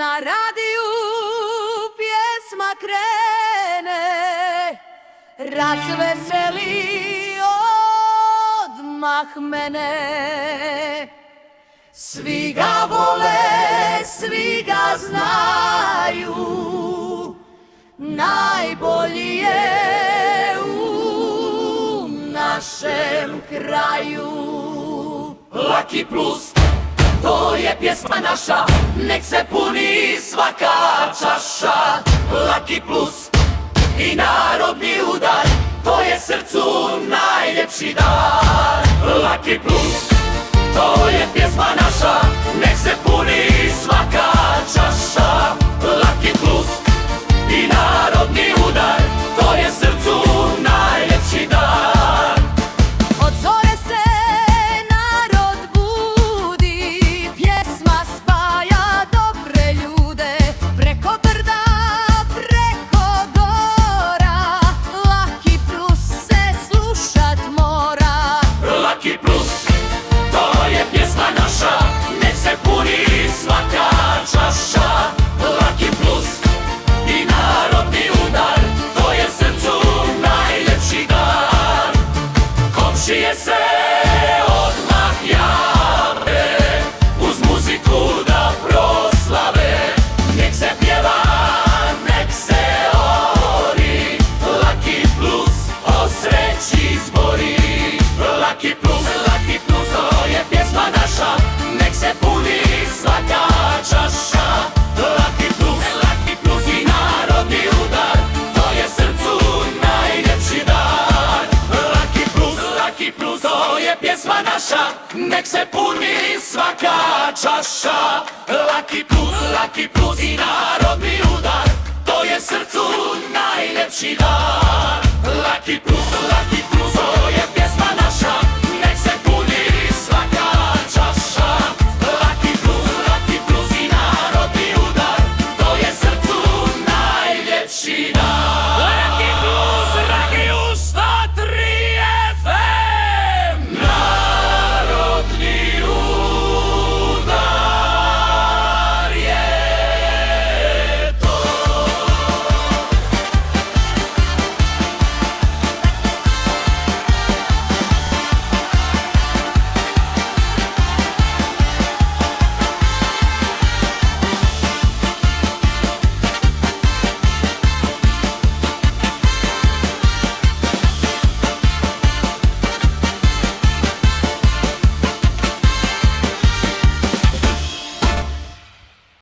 Na radiju pjesma krene, razveseli odmah mene. Svi ga vole, svi ga znaju, najbolji je u našem kraju. Laki plus, to je pjesma naša, nek se puni svaka čaša. Laki plus i narodni udar, to je srcu najljepši dar. Laki plus, to je pjesma naša, nek se puni svaka čaša. Laki plus i narodni udar, to je srcu najljepši dar. Od zore se narod budi, pjesma spaja dobre ljude. Preko brda, preko gora, Laki plus se slušat mora. Laki plus, to je pjesma naša, nek se puni svaka čaša. Laki plus i narodni udar, to je srcu najljepši dar. Komšije se odmah jave, uz muziku da proslave. Nek se pjeva, nek se ori, Laki plus o sreći zbori. Laki plus, to je pjesma naša, nek se puni svaka čaša. Laki plus i narodni udar, to je srcu najljepši dar. Laki plus, to je pjesma naša, nek se puni svaka čaša. Laki plus i narodni udar, to je srcu najljepši dar. Laki plus, to je pjesma naša,